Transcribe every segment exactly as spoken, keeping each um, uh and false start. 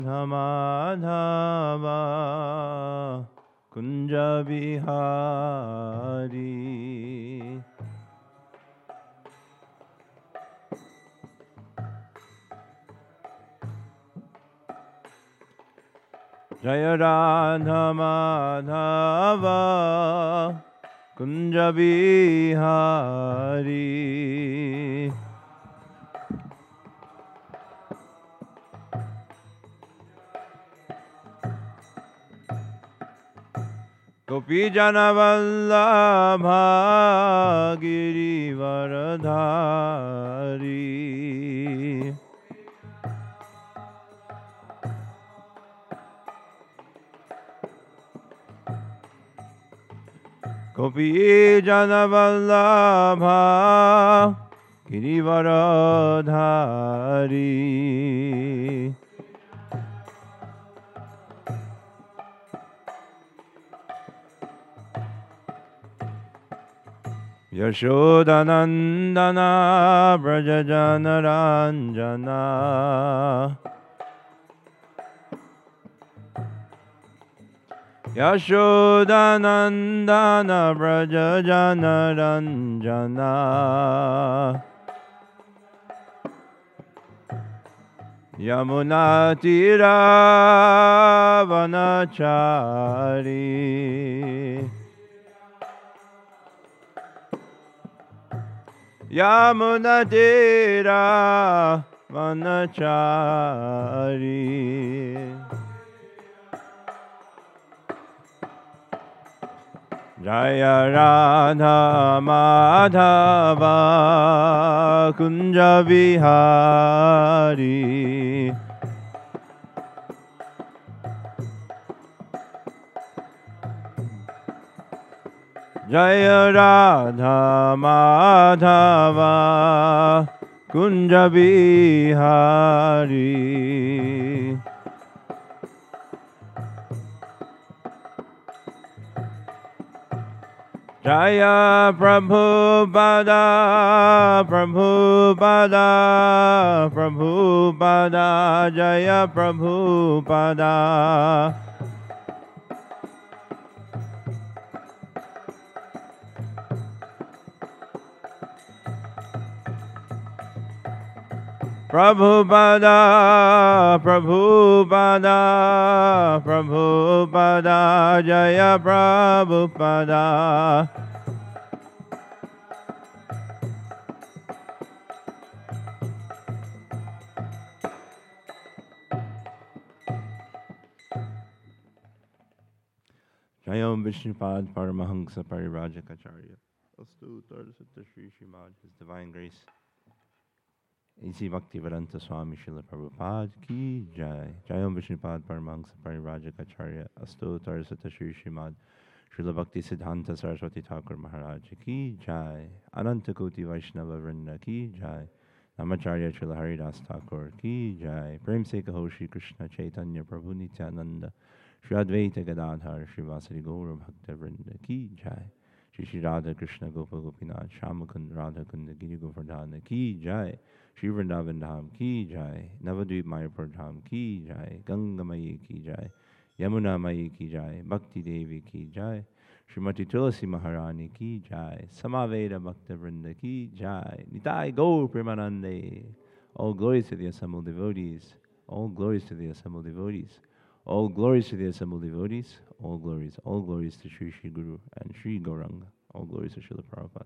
Madhava Kunja Vihari Jaya Radha Madhava Kunja Vihari Gopi Jana Vallabha Girivaradhari Gopi Jana Vallabha Girivaradhari Yashodanandana Brajajana Ranjana Yashodanandana Brajajana Ranjana Yamunatira Vanachari Yamunatira Vanachari Jaya Radha Madhava Kunja Vihari Jaya Radha Madhava Kunja Vihari Jaya Prabhupada Prabhupada Prabhupada Jaya Prabhupada Prabhupada, Prabhupada, Prabhupada, Jaya Prabhupada. Jayam Vishnupad Paramahansa Parivrajacharya. Astu Tardasutta Sri Srimad, His Divine Grace. A C Bhaktivedanta Swami Srila Prabhupada Ki Jai. Jayam Vishnupad Paramahansa Parivrajacharya. Astu Tardasutta Sri Srimad, Srila Bhakti Siddhanta Saraswati Thakur Maharaj Ki Jai. Ananta Koti Vaishnava Vrinda Ki Jai. Namacharya Srila Haridas Thakur Ki Jai. Prem Se Kaho Shri Krishna Chaitanya Prabhu Nityananda Shri Advaita Gadadhar Shri Vasari Gaura Bhakta Vrinda Ki Jai. Shri Shri Radha Krishna Gopa Gopinath Shamakund Radha Kunda Giri Govardhana Ki Jai. Shri Vrindavan Dham Ki Jai. Navadvip Mayapur Dham Ki Jai. Ganga Mayi Ki Jai. Yamuna Mayi Ki Jai. Bhakti Devi Ki Jai. Srimati Tulasi Maharani Ki Jai. Samaveda Bhakta Vrinda Ki Jai. Nitai Gaur Premanande. All glories to the assembled devotees. All glories to the assembled devotees. All glories to the assembled devotees. All glories, all glories to Sri Sri Guru and Sri Gauranga. All glories to Srila Prabhupada.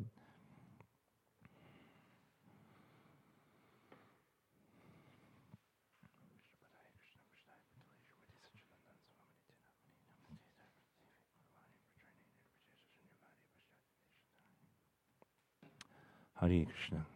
Hare Krishna.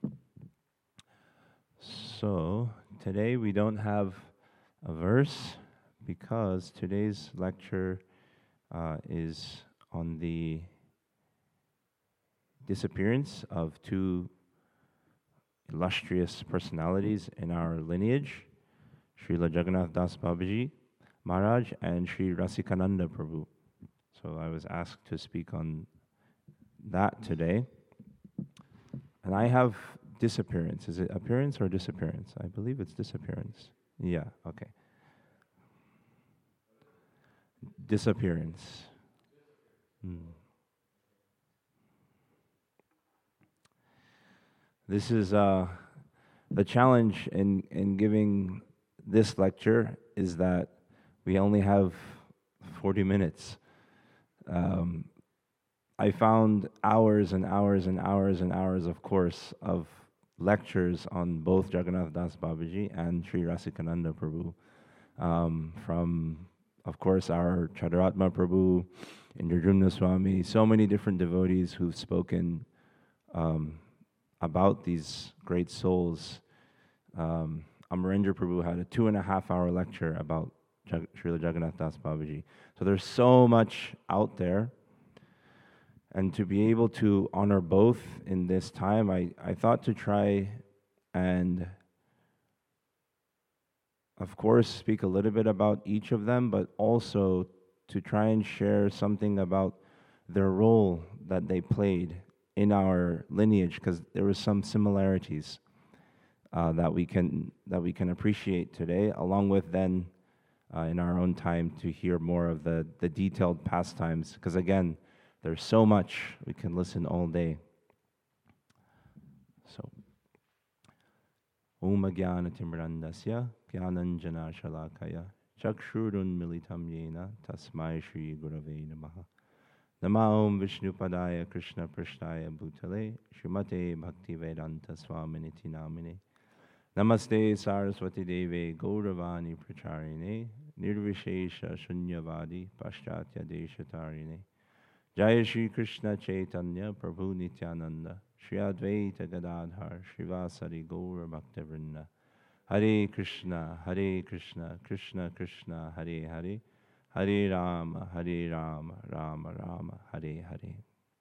So, today we don't have a verse because today's lecture uh, is on the disappearance of two illustrious personalities in our lineage, Srila Jagannath Das Babaji Maharaj and Sri Rasikananda Prabhu. So I was asked to speak on that today. And I have disappearance. Is it appearance or disappearance? I believe it's disappearance. Yeah, okay. disappearance. Hmm. This is uh, the challenge in, in giving this lecture is that we only have forty minutes. Um, I found hours and hours and hours and hours of course of lectures on both Jagannath Das Babaji and Sri Rasikananda Prabhu. Um, from, of course, our Chadaratma Prabhu, Indradyumna Swami, so many different devotees who've spoken um, about these great souls. Um, Amarendra Prabhu had a two and a half hour lecture about Jag- Srila Jagannath Das Babaji. So there's so much out there. And to be able to honor both in this time, I, I thought to try and, of course, speak a little bit about each of them, but also to try and share something about their role that they played in our lineage, because there were some similarities uh, that we can that we can appreciate today, along with then uh, in our own time to hear more of the the detailed pastimes, because again, there's so much we can listen all day. So, Om Jnana Timrandasya Jnananjana Shalakaya Chakshurun Militam Yena Tasmai Shri Gurave Namaha. Nama Om Vishnupadaya Krishna Prishtaya Bhutale Srimate Bhakti Vedanta Swaminiti Namine. Namaste Saraswati Deve Gauravani Pracharine Nirvishesha Shunyavadi Paschatya Deshatarine. Jaya Shri Krishna Chaitanya Prabhu Nityananda Shri Advaita Gadadhar Srivasari Gaura Bhaktavrinda. Hare Krishna, Hare Krishna, Krishna Krishna, Hare Hare, Hare Rama, Hare Rama, Rama Rama, Hare Hare.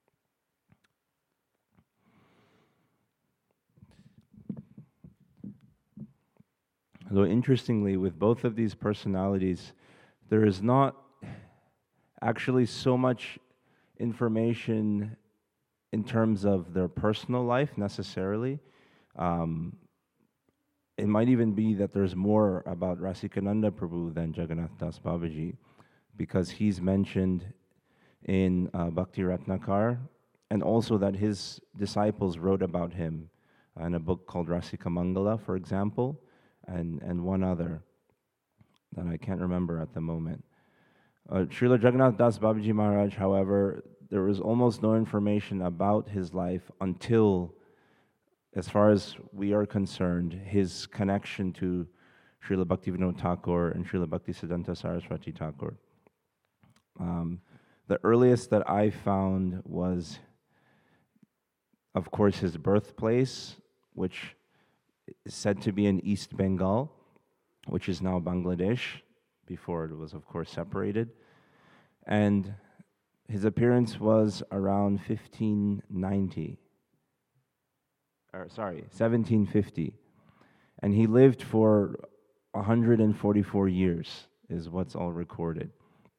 Though interestingly, with both of these personalities, there is not actually so much information in terms of their personal life necessarily. Um, it might even be that there's more about Rasikananda Prabhu than Jagannath Das Babaji, because he's mentioned in uh, Bhakti Ratnakar, and also that his disciples wrote about him in a book called Rasika Mangala, for example, and, and one other that I can't remember at the moment. Uh, Srila Jagannath Das Babaji Maharaj, however, there was almost no information about his life until, as far as we are concerned, his connection to Srila Bhaktivinoda Thakur and Srila Bhaktisiddhanta Saraswati Thakur. Um, the earliest that I found was, of course, his birthplace, which is said to be in East Bengal, which is now Bangladesh. Before it was, of course, separated. And his appearance was around fifteen ninety, or sorry, seventeen fifty. And he lived for one hundred forty-four years, is what's all recorded.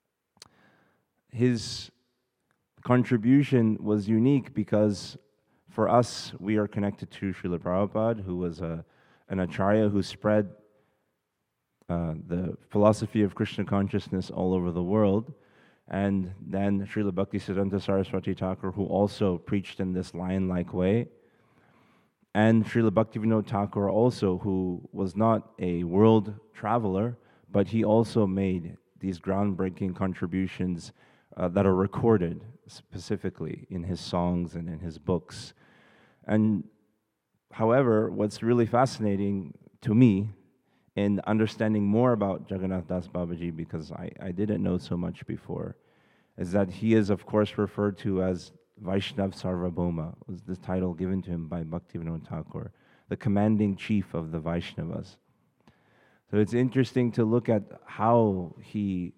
His contribution was unique because for us, we are connected to Srila Prabhupada, who was a, an acharya who spread Uh, the philosophy of Krishna consciousness all over the world, and then Srila Bhaktisiddhanta Saraswati Thakur, who also preached in this lion-like way, and Srila Bhaktivinoda Thakur also, who was not a world traveler, but he also made these groundbreaking contributions uh, that are recorded specifically in his songs and in his books. And however, what's really fascinating to me in understanding more about Jagannath Das Babaji, because I, I didn't know so much before, is that he is, of course, referred to as Vaishnav Sarvabhauma, was the title given to him by Bhaktivinoda Thakur, the commanding chief of the Vaishnavas. So it's interesting to look at how he,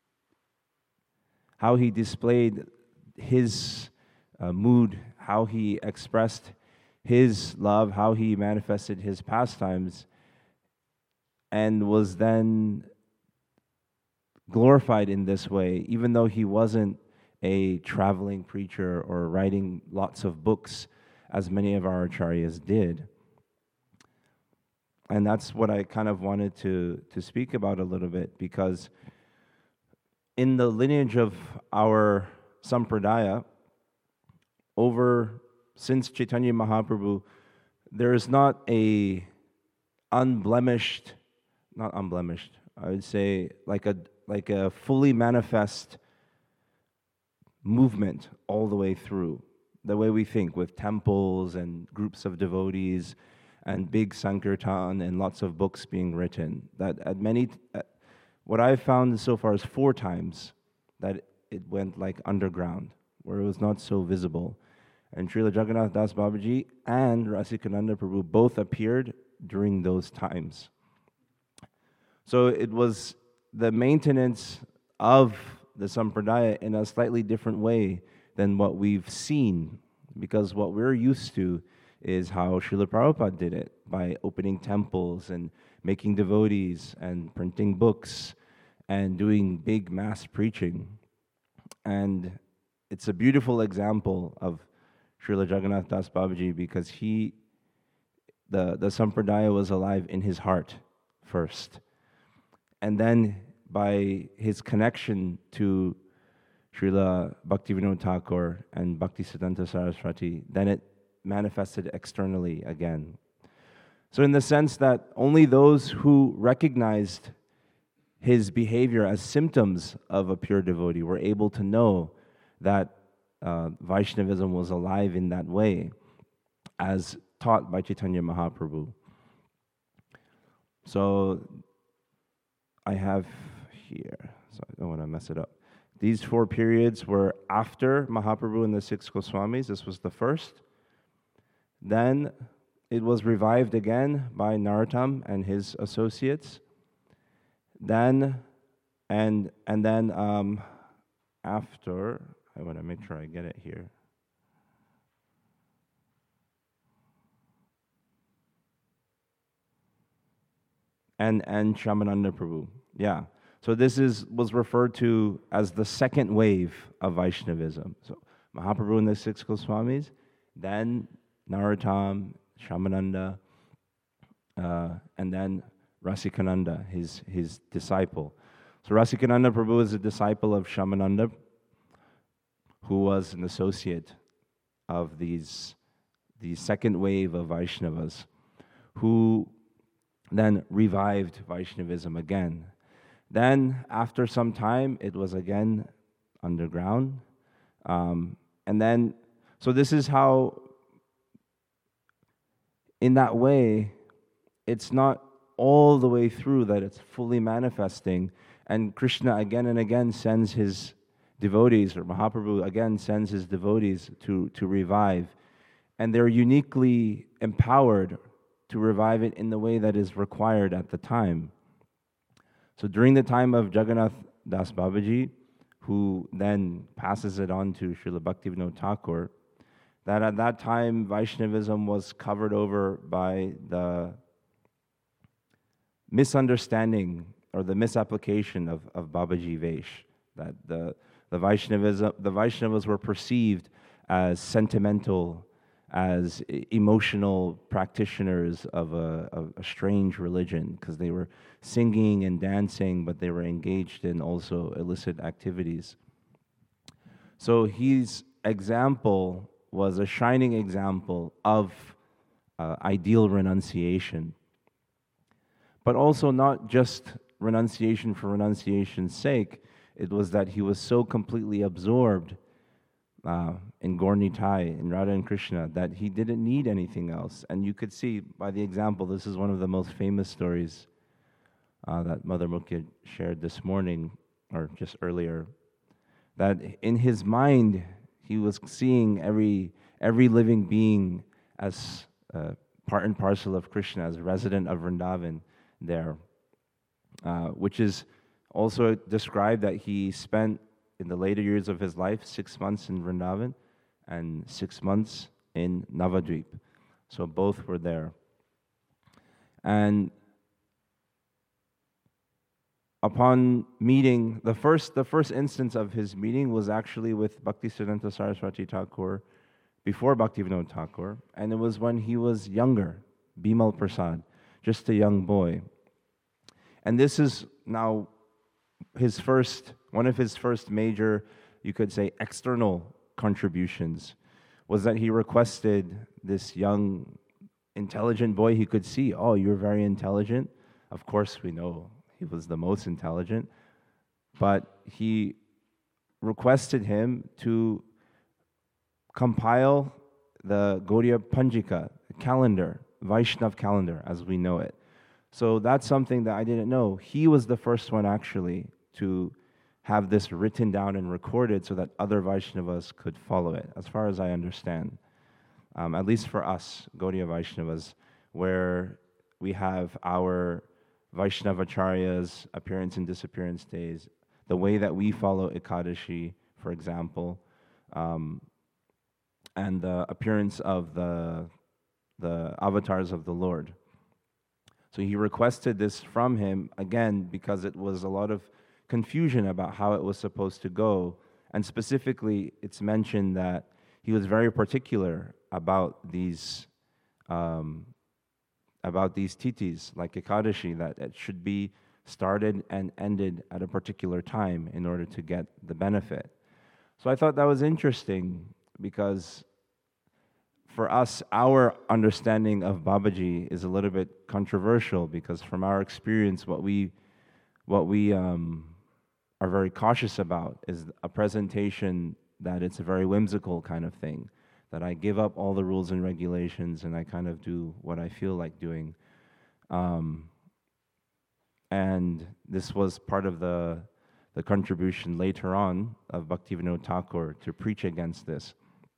how he displayed his uh, mood, how he expressed his love, how he manifested his pastimes, and was then glorified in this way, even though he wasn't a traveling preacher or writing lots of books, as many of our acharyas did. And that's what I kind of wanted to, to speak about a little bit, because in the lineage of our Sampradaya, over since Chaitanya Mahaprabhu, there is not a unblemished, not unblemished, I would say like a like a fully manifest movement all the way through, the way we think, with temples and groups of devotees and big sankirtan and lots of books being written. That at many, at, what I've found so far is four times that it went like underground, where it was not so visible. And Srila Jagannath Das Babaji and Rasikananda Prabhu both appeared during those times. So it was the maintenance of the Sampradaya in a slightly different way than what we've seen, because what we're used to is how Srila Prabhupada did it, by opening temples and making devotees and printing books and doing big mass preaching. And it's a beautiful example of Srila Jagannath Das Babaji, because he, the, the Sampradaya was alive in his heart first. And then by his connection to Srila Bhaktivinoda Thakur and Bhaktisiddhanta Saraswati, then it manifested externally again. So in the sense that only those who recognized his behavior as symptoms of a pure devotee were able to know that uh, Vaishnavism was alive in that way, as taught by Chaitanya Mahaprabhu. So I have here, so I don't want to mess it up. These four periods were after Mahaprabhu and the six Goswamis. This was the first. Then it was revived again by Narottam and his associates. Then, and and then um, after, I want to make sure I get it here. And and Shamananda Prabhu, yeah. So this is was referred to as the second wave of Vaishnavism. So Mahaprabhu and the six Goswamis, then Narottam, Shamananda, uh, and then Rasikananda, his his disciple. So Rasikananda Prabhu is a disciple of Shamananda, who was an associate of these the second wave of Vaishnavas, who then revived Vaishnavism again. Then, after some time, it was again underground. Um, and then, so this is how, in that way, it's not all the way through that it's fully manifesting. And Krishna again and again sends his devotees, or Mahaprabhu again sends his devotees to, to revive. And they're uniquely empowered to revive it in the way that is required at the time. So during the time of Jagannath Das Babaji, who then passes it on to Srila Bhaktivinoda Thakur, that at that time Vaishnavism was covered over by the misunderstanding or the misapplication of, of Babaji Vesh, that the, the, Vaishnavism, the Vaishnavas were perceived as sentimental, as emotional practitioners of a, of a strange religion, because they were singing and dancing, but they were engaged in also illicit activities. So his example was a shining example of uh, ideal renunciation, but also not just renunciation for renunciation's sake. It was that he was so completely absorbed Uh, in Gaur Nitai, in Radha and Krishna, that he didn't need anything else. And you could see by the example, this is one of the most famous stories uh, that Mother Mukhya shared this morning, or just earlier, that in his mind, he was seeing every, every living being as uh, part and parcel of Krishna, as a resident of Vrindavan there, uh, which is also described that he spent in the later years of his life, six months in Vrindavan and six months in Navadvip. So both were there. And upon meeting, the first the first instance of his meeting was actually with Bhaktisiddhanta Saraswati Thakur before Bhaktivinoda Thakur, and it was when he was younger, Bimal Prasad, just a young boy. And this is now his first, one of his first major, you could say, external contributions was that he requested this young, intelligent boy. He could see, oh, you're very intelligent. Of course, we know he was the most intelligent, but he requested him to compile the Gaudiya Panjika calendar, Vaishnav calendar as we know it. So that's something that I didn't know. He was the first one actually to have this written down and recorded so that other Vaishnavas could follow it, as far as I understand. Um, at least for us, Gaudiya Vaishnavas, where we have our Vaishnavacharyas, appearance and disappearance days, the way that we follow Ekadashi, for example, um, and the appearance of the, the avatars of the Lord. So he requested this from him, again, because it was a lot of confusion about how it was supposed to go. And specifically, it's mentioned that he was very particular about these um, about these titis, like Ekadashi, that it should be started and ended at a particular time in order to get the benefit. So I thought that was interesting because for us, our understanding of Babaji is a little bit controversial because from our experience, what we what we um, are very cautious about is a presentation that it's a very whimsical kind of thing, that I give up all the rules and regulations and I kind of do what I feel like doing. Um, and this was part of the, the contribution later on of Bhaktivinoda Thakur to preach against this.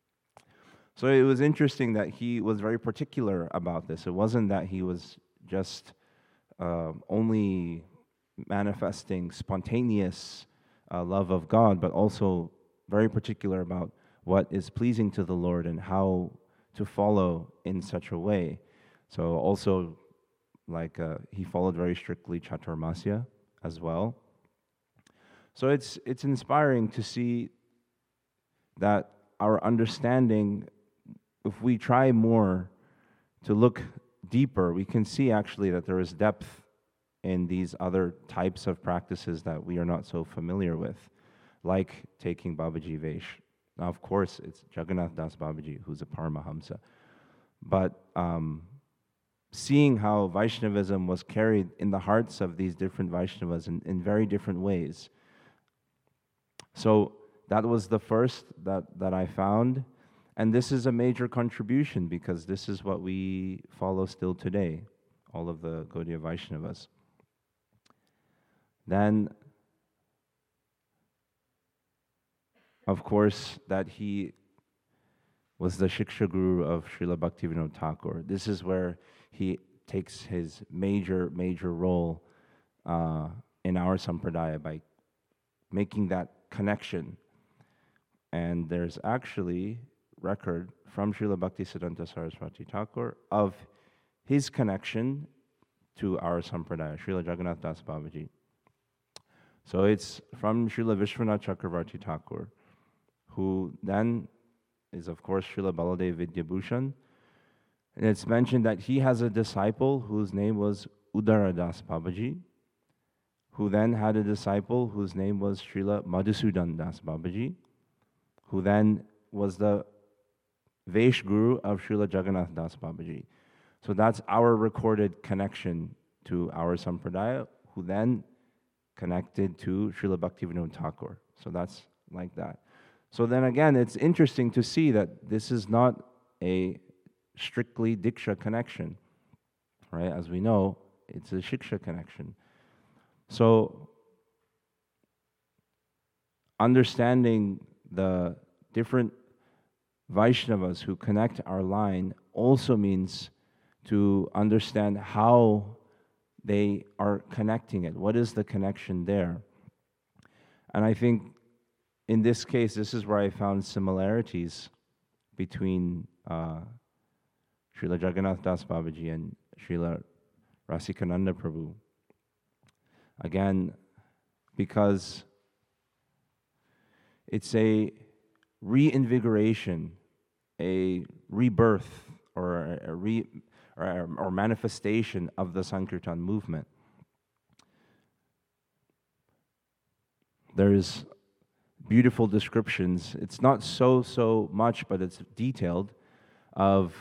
So it was interesting that he was very particular about this. It wasn't that he was just uh, only manifesting spontaneous uh, love of God, but also very particular about what is pleasing to the Lord and how to follow in such a way. So also, like uh, he followed very strictly Chaturmasya as well. So it's it's inspiring to see that our understanding, if we try more to look deeper, we can see actually that there is depth in these other types of practices that we are not so familiar with, like taking Babaji Vesh. Now, of course, it's Jagannath Das Babaji, who's a Paramahamsa. But um, seeing how Vaishnavism was carried in the hearts of these different Vaishnavas in, in very different ways. So that was the first that, that I found. And this is a major contribution because this is what we follow still today, all of the Gaudiya Vaishnavas. Then, of course, that he was the Shiksha Guru of Srila Bhaktivinoda Thakur. This is where he takes his major, major role uh, in our Sampradaya by making that connection. And there's actually record from Srila Bhaktisiddhanta Saraswati Thakur of his connection to our Sampradaya, Srila Jagannath Das Babaji. So it's from Srila Vishwanath Chakravarti Thakur, who then is, of course, Srila Baladev Vidyabhushan. And it's mentioned that he has a disciple whose name was Udara Das Babaji, who then had a disciple whose name was Srila Madhusudan Das Babaji, who then was the Vesh Guru of Srila Jagannath Das Babaji. So that's our recorded connection to our Sampradaya, who then connected to Srila Bhaktivinoda Thakur. So that's like that. So then again, it's interesting to see that this is not a strictly Diksha connection, right? As we know, it's a Shiksha connection. So understanding the different Vaishnavas who connect our line also means to understand how they are connecting it. What is the connection there? And I think in this case, this is where I found similarities between uh, Srila Jagannath Das Babaji and Srila Rasikananda Prabhu. Again, because it's a reinvigoration, a rebirth, or a re, or, or manifestation of the Sankirtan movement. there's beautiful descriptions. It's not so, so much, but it's detailed, of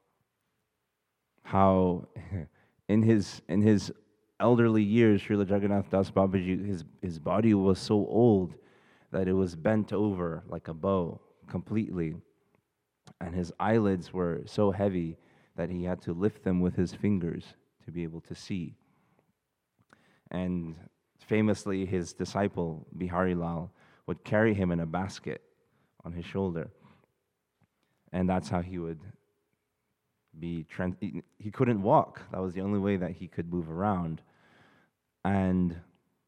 how in his in his elderly years, Srila Jagannath Das Babaji, his, his body was so old that it was bent over like a bow completely. And his eyelids were so heavy that he had to lift them with his fingers to be able to see. And famously, his disciple, Bihari Lal, would carry him in a basket on his shoulder. And that's how he would be, trans- he, he couldn't walk. That was the only way that he could move around. And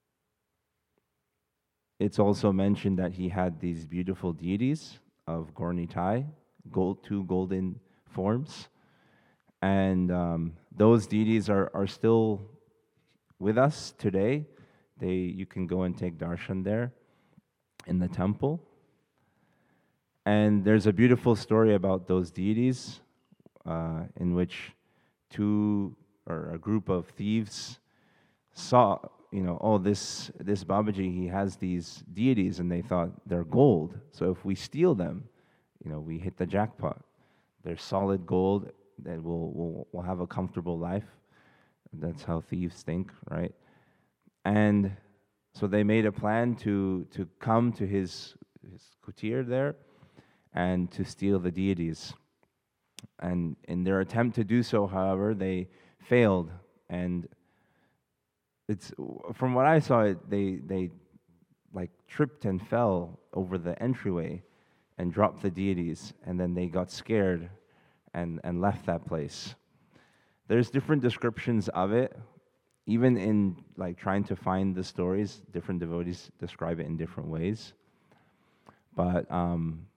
it's also mentioned that he had these beautiful deities of Gaur Nitai, gold, two golden forms. And um, those deities are, are still with us today. They, you can go and take darshan there in the temple. And there's a beautiful story about those deities uh, in which two, or a group of thieves saw, you know, oh, this, this Babaji, he has these deities, and they thought they're gold. So if we steal them, you know, we hit the jackpot. They're solid gold, that we'll, we'll, we'll have a comfortable life. That's how thieves think, right? And so they made a plan to, to come to his, his kutir there and to steal the deities. And in their attempt to do so, however, they failed. And it's, from what I saw, it, they, they like tripped and fell over the entryway and dropped the deities. And then they got scared and, and left that place. There's different descriptions of it. Even in like trying to find the stories, different devotees describe it in different ways. But um,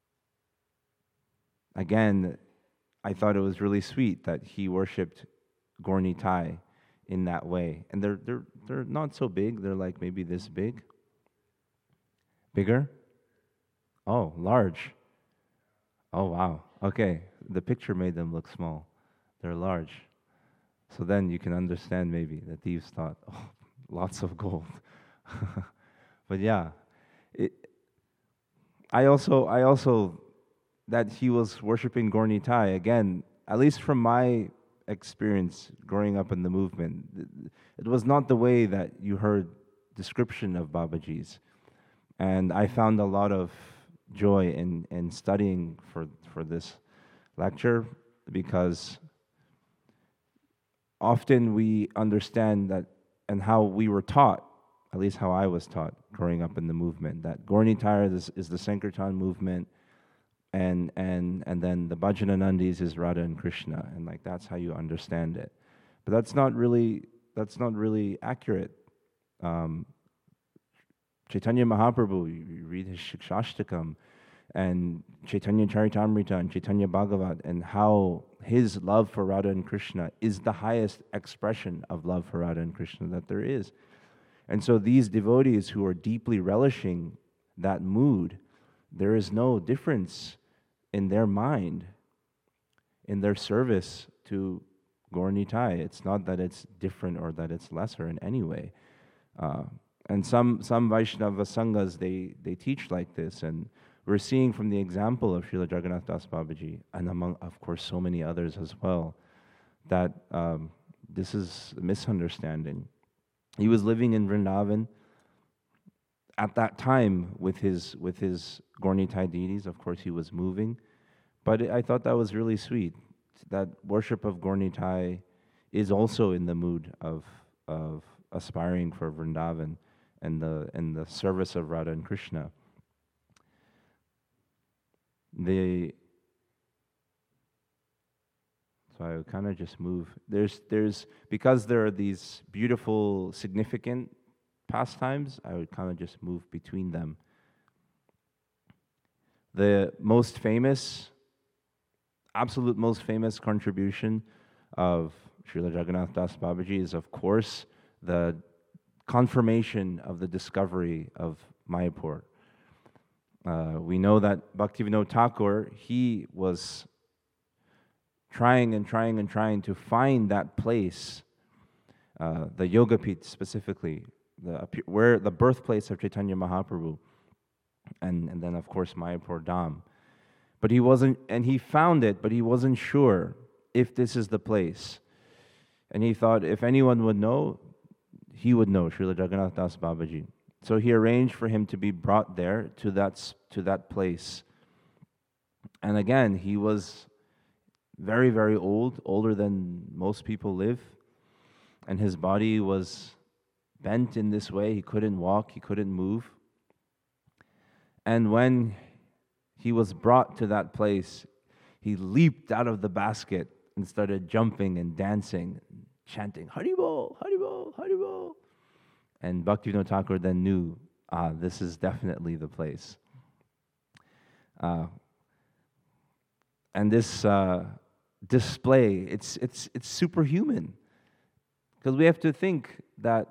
again, I thought it was really sweet that he worshipped Gaur Nitai in that way. And they're they're they're not so big. They're like maybe this big. Bigger? Oh, large. Oh wow. Okay. The picture made them look small. They're large. So then you can understand maybe the thieves thought, oh, lots of gold. But yeah, it, I also, I also, that he was worshiping Gaur Nitai, again, at least from my experience growing up in the movement, it was not the way that you heard description of Babaji's. And I found a lot of joy in, in studying for, for this lecture, because often we understand that, and how we were taught, at least how I was taught growing up in the movement, that Gaur Nitai is, is the Sankirtan movement, and and and then the Bhajananandis is Radha and Krishna, and like that's how you understand it. But that's not really that's not really accurate. Um, Chaitanya Mahaprabhu, you read his Shikshashtakam, and Chaitanya Charitamrita and Chaitanya Bhagavat, and how his love for Radha and Krishna is the highest expression of love for Radha and Krishna that there is. And so these devotees who are deeply relishing that mood, there is no difference in their mind, in their service to Gaur Nitai. It's not that it's different or that it's lesser in any way. Uh, and some some Vaishnava Sanghas, they, they teach like this, and we're seeing from the example of Srila Jagannath Das Babaji, and among, of course, so many others as well, that um, this is a misunderstanding. He was living in Vrindavan at that time with his with his Gaur Nitai deities. Of course, he was moving, but I thought that was really sweet. That worship of Gaur Nitai is also in the mood of of aspiring for Vrindavan and the and the service of Radha and Krishna. The so I would kind of just move. There's there's because there are these beautiful, significant pastimes, I would kind of just move between them. The most famous, absolute most famous contribution of Srila Jagannath Das Babaji is, of course, the confirmation of the discovery of Mayapur. Uh, we know that Bhaktivinoda Thakur, he was trying and trying and trying to find that place, uh, the Yogapith specifically, the appe- where the birthplace of Chaitanya Mahaprabhu, and and then of course Mayapur Dham. But he wasn't, and he found it, but he wasn't sure if this is the place. And he thought if anyone would know, he would know, Srila Jagannath Das Babaji. So he arranged for him to be brought there to that s- to that place. And again, he was very, very old, older than most people live. And his body was bent in this way. He couldn't walk, he couldn't move. And when he was brought to that place, he leaped out of the basket and started jumping and dancing, chanting, Haribol, Haribol, Haribol. And Bhaktivinoda Thakur then knew, ah, this is definitely the place. Uh, and this uh, display, it's, it's, it's superhuman. Because we have to think that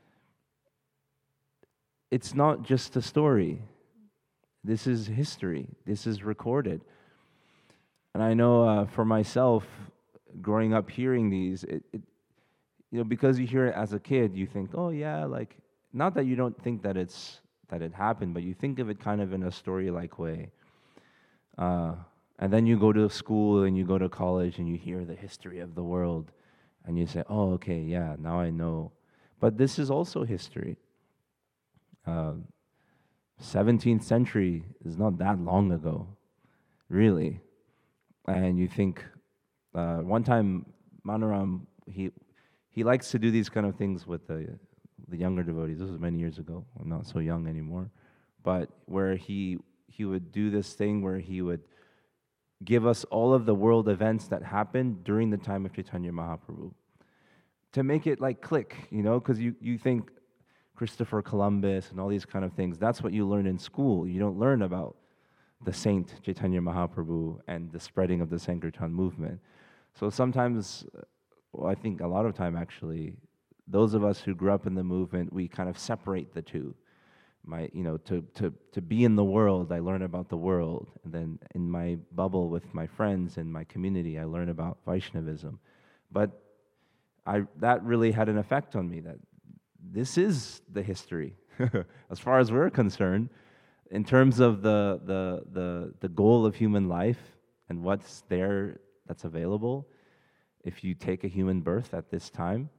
it's not just a story. This is history. This is recorded. And I know uh, for myself, growing up hearing these, it, it, you know, because you hear it as a kid, you think, oh yeah, like, not that you don't think that it's that it happened, but you think of it kind of in a story-like way. Uh, and then you go to school and you go to college and you hear the history of the world, and you say, oh, okay, yeah, now I know. But this is also history. Uh, seventeenth century is not that long ago, really. And you think, uh, one time Manoram, he he likes to do these kind of things with the the younger devotees. This was many years ago. I'm not so young anymore. But where he he would do this thing where he would give us all of the world events that happened during the time of Chaitanya Mahaprabhu. To make it like click, you know, because you, you think Christopher Columbus and all these kind of things, that's what you learn in school. You don't learn about the saint Chaitanya Mahaprabhu and the spreading of the Sankirtan movement. So sometimes, well, I think a lot of time actually, those of us who grew up in the movement, we kind of separate the two. My, you know, to, to, to be in the world, I learn about the world. And then in my bubble with my friends and my community, I learn about Vaishnavism. But I, that really had an effect on me, that this is the history, as far as we're concerned, in terms of the, the, the, the goal of human life and what's there that's available if you take a human birth at this time.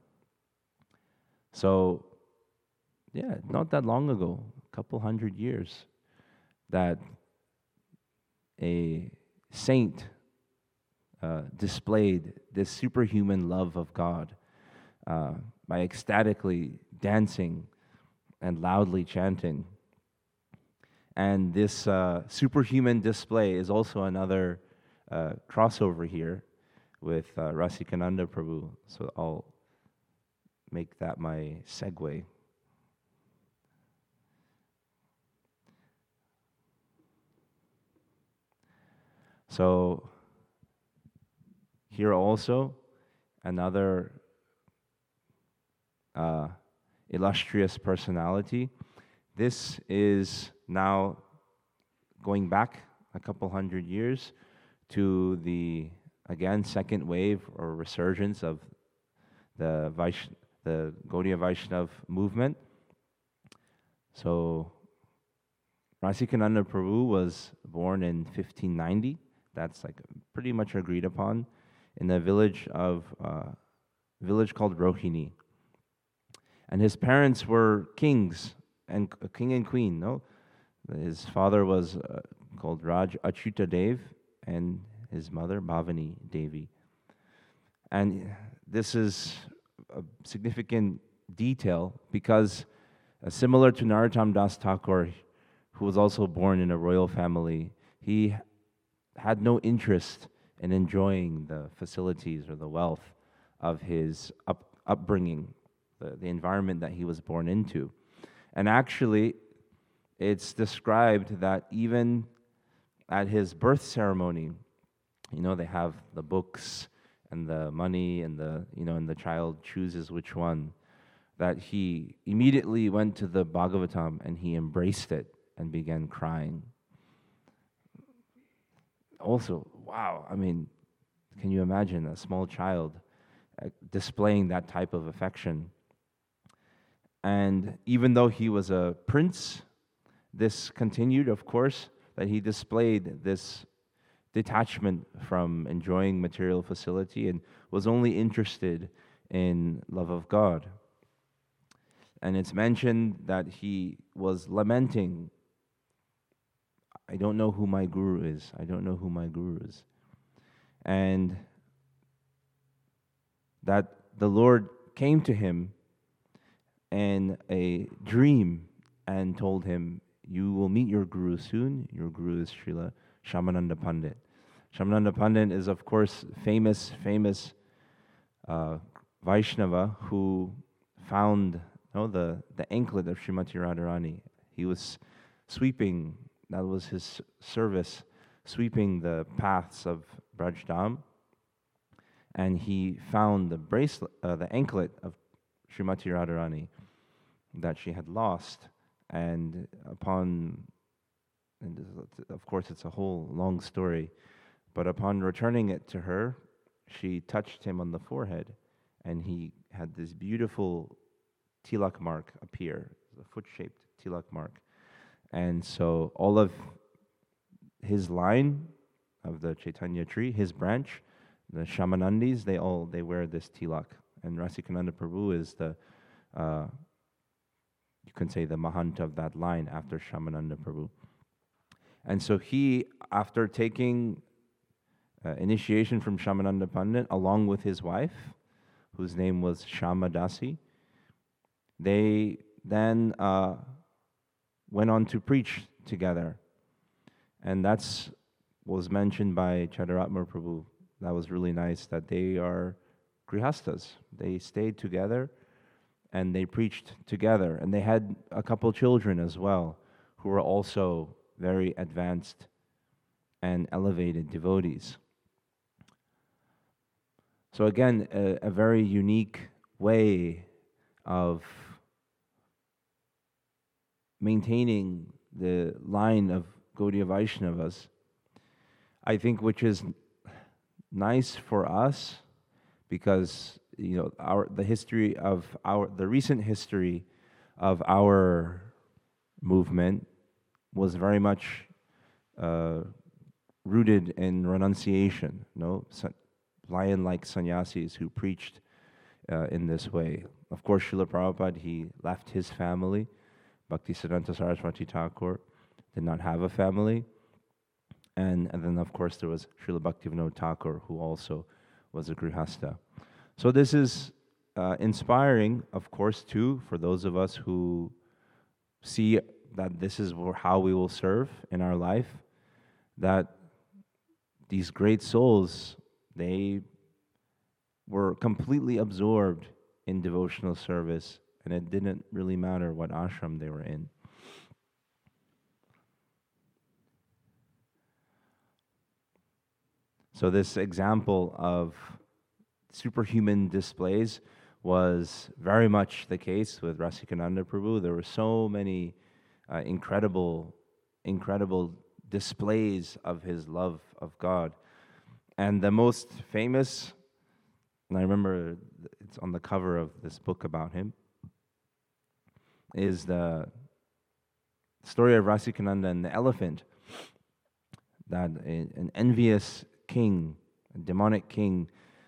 So, yeah, not that long ago, a couple hundred years, that a saint uh, displayed this superhuman love of God uh, by ecstatically dancing and loudly chanting. And this uh, superhuman display is also another uh, crossover here with uh, Rasikananda Prabhu. So I'll make that my segue. So here also another uh, illustrious personality. This is now going back a couple hundred years to the, again, second wave or resurgence of the Vaish- the Gaudiya Vaishnav movement. So Rasikananda Prabhu was born in fifteen ninety. That's like pretty much agreed upon, in a village of uh, village called Rohini. And his parents were kings, and a king and queen. No, his father was uh, called Raj Achyuta Dev, and his mother Bhavani Devi. And this is a significant detail because, uh, similar to Narottam Das Thakur, who was also born in a royal family, he had no interest in enjoying the facilities or the wealth of his up, upbringing, the, the environment that he was born into. And actually, it's described that even at his birth ceremony, you know, they have the books and the money and the, you know, and the child chooses which one, that he immediately went to the Bhagavatam and he embraced it and began crying. Also, wow, I mean, can you imagine a small child uh, displaying that type of affection? And even though he was a prince, this continued, of course, that he displayed this detachment from enjoying material facility and was only interested in love of God. And it's mentioned that he was lamenting, I don't know who my guru is. I don't know who my guru is. And that the Lord came to him in a dream and told him, you will meet your guru soon. Your guru is Srila Shyamananda Pandit. Shyamananda Pandit is, of course, famous, famous uh, Vaishnava who found no, the, the anklet of Srimati Radharani. He was sweeping, that was his service, sweeping the paths of Brajdam, and he found the bracelet, uh, the anklet of Srimati Radharani that she had lost. And upon, and of course it's a whole long story, but upon returning it to her, she touched him on the forehead, and he had this beautiful tilak mark appear, a foot-shaped tilak mark. And so all of his line of the Chaitanya tree, his branch, the Shyamanandis, they all, they wear this tilak. And Rasikananda Prabhu is the, uh, you can say the Mahant of that line after Shyamananda Prabhu. And so he, after taking uh, initiation from Shyamananda Pandit, along with his wife, whose name was Shyama Dasi, they then uh, went on to preach together. And that's was mentioned by Chadaratma Prabhu. That was really nice, that they are grihastas. They stayed together and they preached together. And they had a couple children as well, who were also very advanced and elevated devotees. So again, a, a very unique way of maintaining the line of Gaudiya Vaishnavas, I think, which is nice for us, because you know our the history of our the recent history of our movement was very much uh, rooted in renunciation. No, lion-like sannyasis who preached uh, in this way. Of course, Srila Prabhupada, he left his family. Bhaktisiddhanta Saraswati Thakur did not have a family. And, and then, of course, there was Srila Bhaktivinoda Thakur, who also was a grihasta. So this is uh, inspiring, of course, too, for those of us who see that this is how we will serve in our life, that these great souls, they were completely absorbed in devotional service, and it didn't really matter what ashram they were in. So this example of superhuman displays was very much the case with Rasikananda Prabhu. There were so many uh, incredible, incredible displays of his love of God. And the most famous, and I remember it's on the cover of this book about him, is the story of Rasikananda and the elephant, that a, an envious king, a demonic king,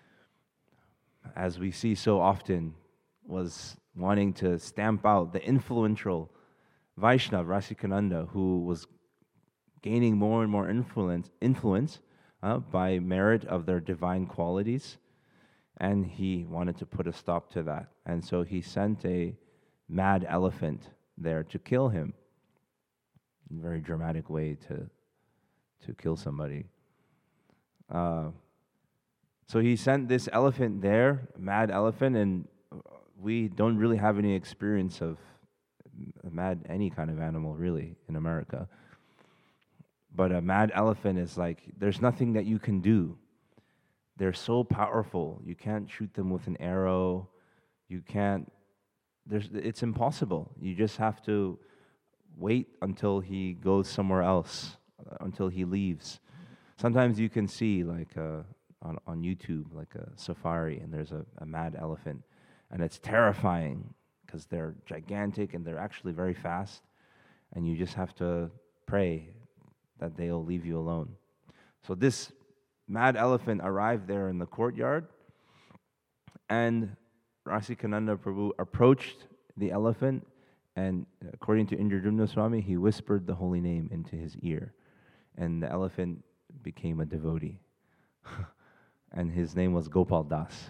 as we see so often, was wanting to stamp out the influential Vaishnava, Rasikananda, who was gaining more and more influence, influence uh, by merit of their divine qualities, and he wanted to put a stop to that. And so he sent a mad elephant there to kill him. A very dramatic way to to kill somebody. Uh, so he sent this elephant there, a mad elephant, and we don't really have any experience of a mad, any kind of animal really in America. But a mad elephant is like, there's nothing that you can do. They're so powerful. You can't shoot them with an arrow. You can't, there's, it's impossible. You just have to wait until he goes somewhere else, until he leaves. Sometimes you can see, like uh, on, on YouTube, like a safari, and there's a, a mad elephant, and it's terrifying. because they're gigantic and they're actually very fast, and you just have to pray that they'll leave you alone. So this mad elephant arrived there in the courtyard, and Rasikananda Prabhu approached the elephant, and according to Indradyumna Swami, he whispered the holy name into his ear, and the elephant became a devotee. And his name was Gopal Das.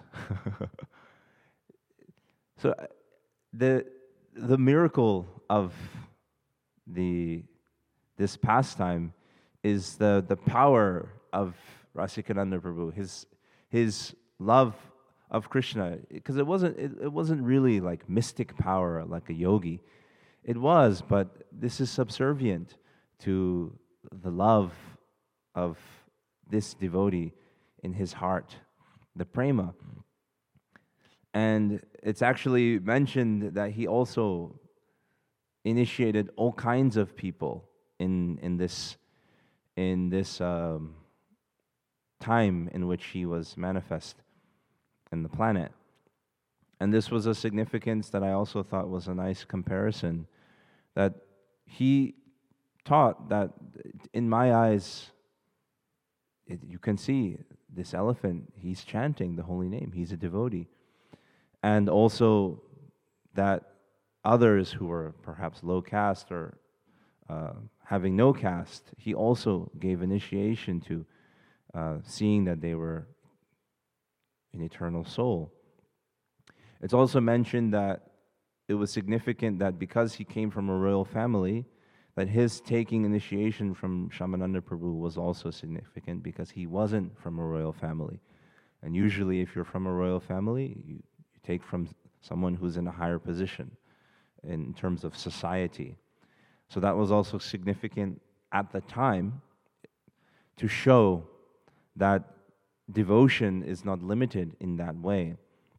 So uh, the the miracle of the this pastime is the the power of Rasikananda Prabhu, his his love of Krishna, because it wasn't it, it wasn't really like mystic power like a yogi. It was, but this is subservient to the love of this devotee in his heart, the prema. And it's actually mentioned that he also initiated all kinds of people in in this in this um, time in which he was manifest in the planet. And this was a significance that I also thought was a nice comparison, that he taught that in my eyes, it, you can see this elephant, he's chanting the holy name, he's a devotee. And also that others who were perhaps low caste or uh, having no caste, he also gave initiation to uh, seeing that they were an eternal soul. It's also mentioned that it was significant that because he came from a royal family, that his taking initiation from Shyamananda Prabhu was also significant, because he wasn't from a royal family. And usually if you're from a royal family, you, you take from someone who's in a higher position in terms of society. So that was also significant at the time to show that devotion is not limited in that way.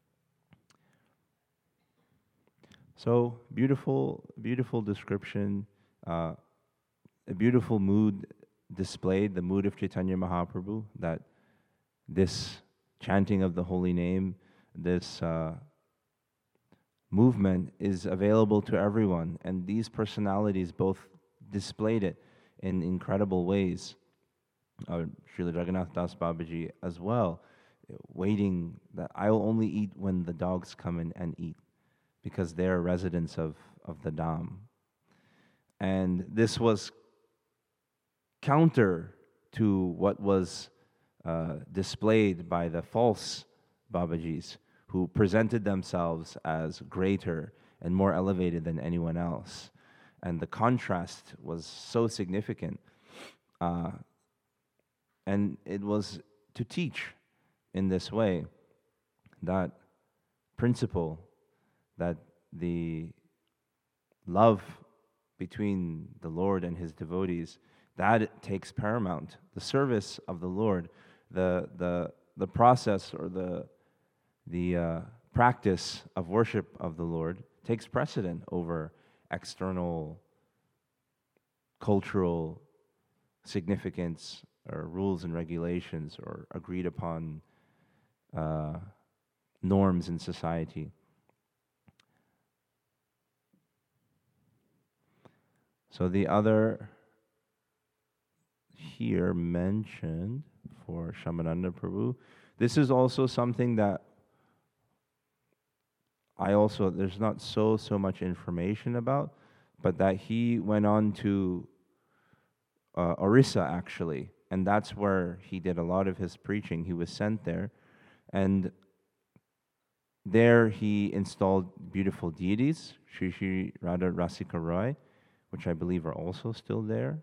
So beautiful, beautiful description, uh, a beautiful mood displayed, the mood of Chaitanya Mahaprabhu, that this chanting of the holy name, this uh, movement is available to everyone, and these personalities both displayed it in incredible ways. Uh, Srila Jagannath Das Babaji as well, waiting that I will only eat when the dogs come in and eat, because they're residents of, of the Dham. And this was counter to what was uh, displayed by the false Babajis, who presented themselves as greater and more elevated than anyone else. And the contrast was so significant. Uh, and it was to teach in this way that principle, that the love between the Lord and His devotees, that takes paramount. The service of the Lord, the the the process or the the uh, practice of worship of the Lord takes precedent over external cultural significance or rules and regulations or agreed upon uh, norms in society. So the other here mentioned for Shyamananda Prabhu, this is also something that I also, there's not so, so much information about, but that he went on to uh, Orissa actually, and that's where he did a lot of his preaching. He was sent there, and there he installed beautiful deities, Shri Shri Radha Rasika Roy, which I believe are also still there,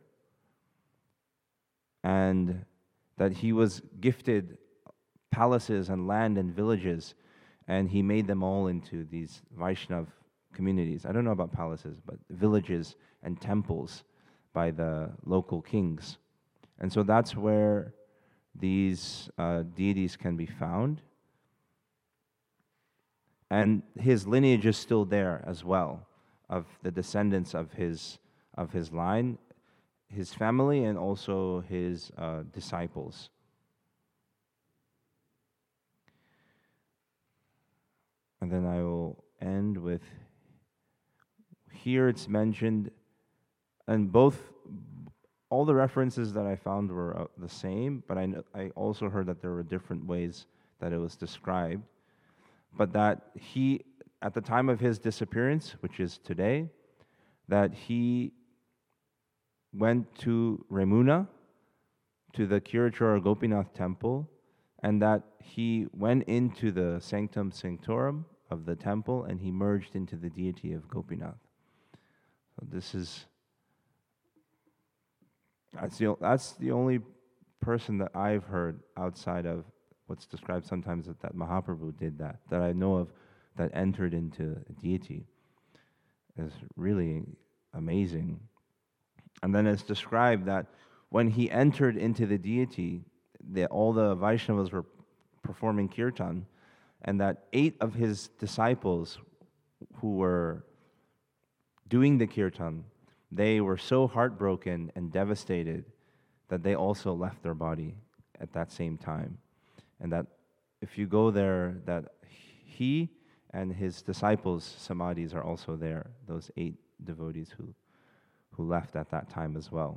and that he was gifted palaces and land and villages, and he made them all into these Vaishnav communities. I don't know about palaces, but villages and temples by the local kings. And so that's where these uh, deities can be found. And his lineage is still there as well, of the descendants of his of his line, his family, and also his uh, disciples. And then I will end with here it's mentioned, and both, all the references that I found were uh, the same, but I, kn- I also heard that there were different ways that it was described. But that he, at the time of his disappearance, which is today, that he went to Remuna, to the Kirachura Gopinath temple, and that he went into the sanctum sanctorum of the temple and he merged into the deity of Gopinath. So this is, that's the, that's the only person that I've heard outside of what's described sometimes that, that Mahaprabhu did that, that I know of, that entered into a deity. Is really amazing. And then it's described that when he entered into the deity, the, all the Vaishnavas were performing kirtan, and that eight of his disciples who were doing the kirtan, they were so heartbroken and devastated that they also left their body at that same time. And that if you go there, that he and his disciples' samadhis are also there, those eight devotees who, who left at that time as well.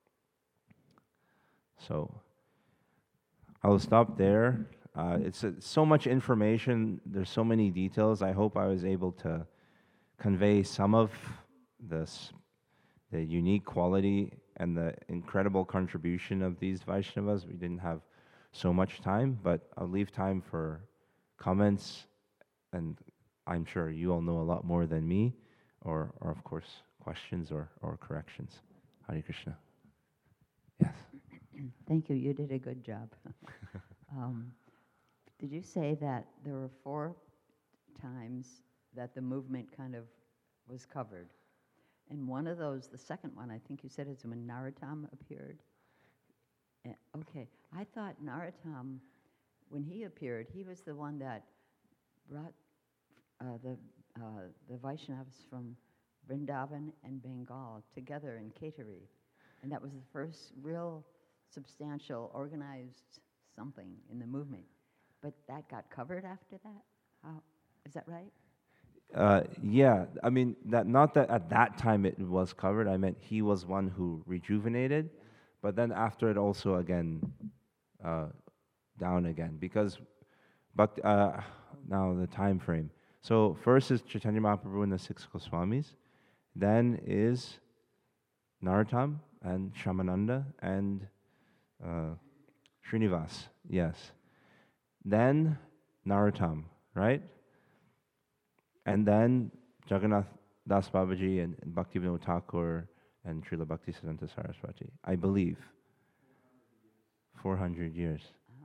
So I'll stop there. Uh, it's uh, so much information, there's so many details. I hope I was able to convey some of this, the unique quality and the incredible contribution of these Vaishnavas. We didn't have so much time, but I'll leave time for comments, and I'm sure you all know a lot more than me, or, or of course, questions or, or corrections. Hare Krishna. Yes. Thank you. You did a good job. um, did you say that there were four times that the movement kind of was covered? And one of those, the second one, I think you said it's when Narottam appeared. Uh, okay, I thought Narottam, when he appeared, he was the one that brought uh, the uh, the Vaishnavas from Vrindavan and Bengal together in Kateri, and that was the first real substantial organized something in the movement. But that got covered after that. How is that right? Uh, yeah, I mean, that not that at that time it was covered. I meant he was one who rejuvenated, but then after it also again uh, down again, because but uh, now the time frame. So first is Chaitanya Mahaprabhu and the six Goswamis, then is Narottam and Shamananda and uh, Srinivas, yes. Then Narottam, right? And then Jagannath Das Babaji and, and Bhaktivinoda Thakur and Srila Bhaktisiddhanta Saraswati, I believe. four hundred years.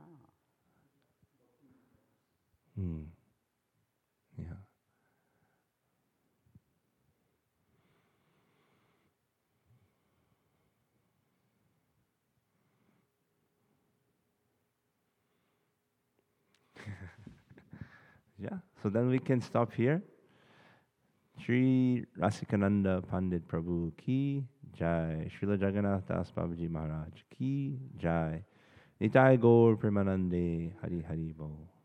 Oh. Hmm. Yeah. Yeah, so then we can stop here. Shri Rasikananda Pandit Prabhu ki Jai. Srila Jagannath Das Babaji Maharaj ki Jai. Nitai Gaur Premanande Hari Hari Bo.